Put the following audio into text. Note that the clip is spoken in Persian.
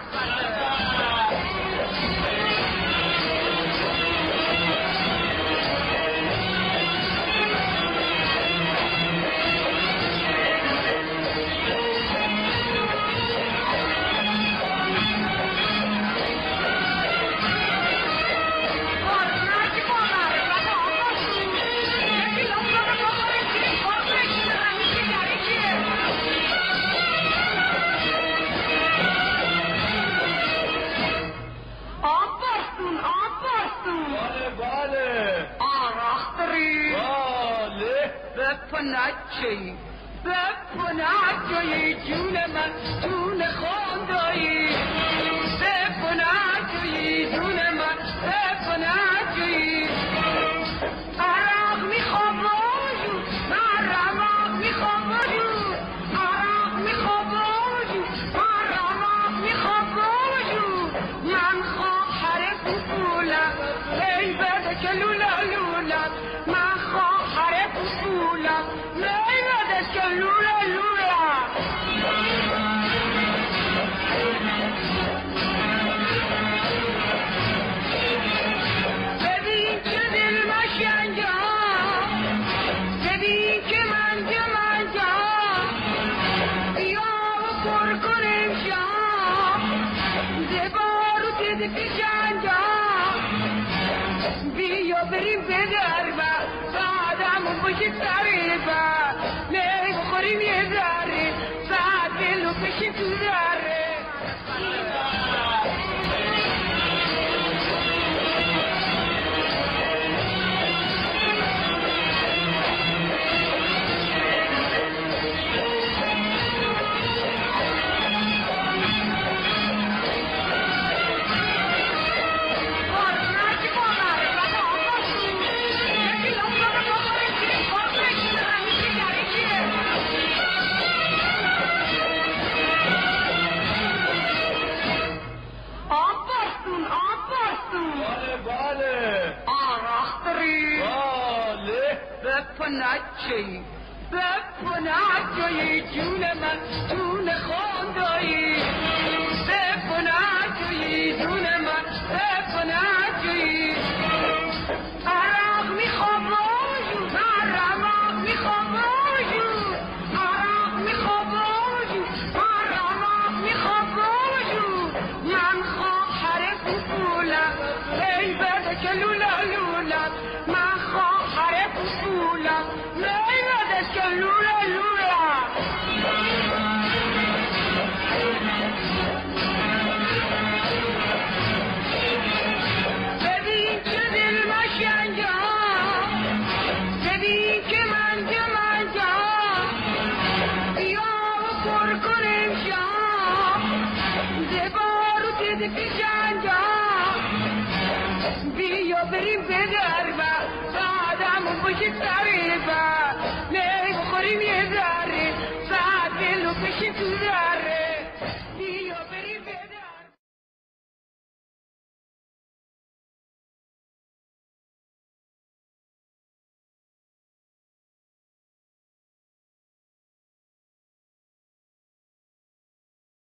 بپناچی بپناچی جون من جون خواندایی بپناچی جون من بپناچی عراق میخوام باجو من رماق میخوام باجو عراق میخوام باجو من رماق میخوام باجو من خواهر پولم ای بده که لولا لولا من خواهر پولم ای بده که لولا لولا ببین که دل مشنجا ببین که من جمنجا بیا و پر کنیم شام زبارو دید پیشنجا بیا بریم به دربا بعدمون باشید سریبا می بخوریم یه ذره بعد دلو بشیم تو ذره بپناچی بپناچی جون من جون خواندایی بپناچی جون من بپناچی عراق میخوام باجو من رماق میخوام باجو عراق میخوام باجو من رماق میخوام باجو من خواهر پولم ای بده که لولا لولا من خواهر پولم ای بده که لولا لولا ببین که دل مشنجا ببین که من جمنجا بیا و پر کنیم شام زبارو دید پیشنجا بیا بریم به دربا بعدمون باشید سریبا می بخوریم یه ذره